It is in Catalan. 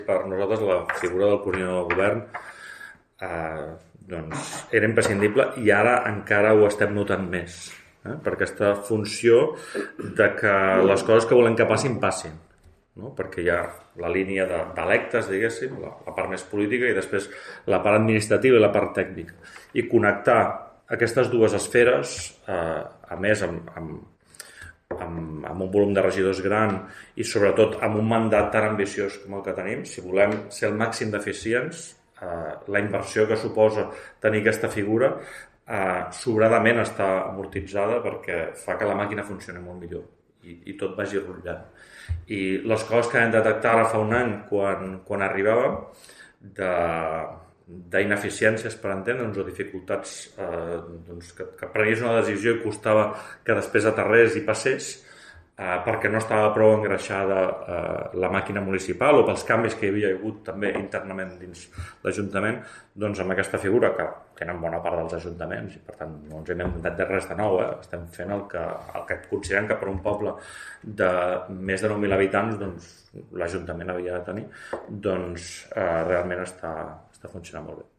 Per nosaltres la figura del coordinador del govern era imprescindible i ara encara ho estem notant més, per aquesta funció de que les coses que volem que passin, passin, no? Perquè hi ha la línia d'electes, diguéssim, la part més política i després la part administrativa i la part tècnica, i connectar aquestes dues esferes, a més amb un volum de regidors gran i sobretot amb un mandat tan ambiciós com el que tenim. Si volem ser el màxim d'eficients, la inversió que suposa tenir aquesta figura sobradament està amortitzada, perquè fa que la màquina funcioni molt millor i tot vagi rotllant. I les coses que vam detectar ara fa un any quan arribàvem d'ineficiències, per entendre'ns, o dificultats, que prengués una decisió i costava que després aterrés i passés, perquè no estava prou engreixada la màquina municipal, o pels canvis que hi havia hagut també internament dins l'Ajuntament, doncs amb aquesta figura que tenen bona part dels ajuntaments, i per tant no ens hem inventat de res de nou, estem fent el que considerem que per un poble de més de 9.000 habitants doncs l'Ajuntament havia de tenir, doncs realment està funcionant molt bé.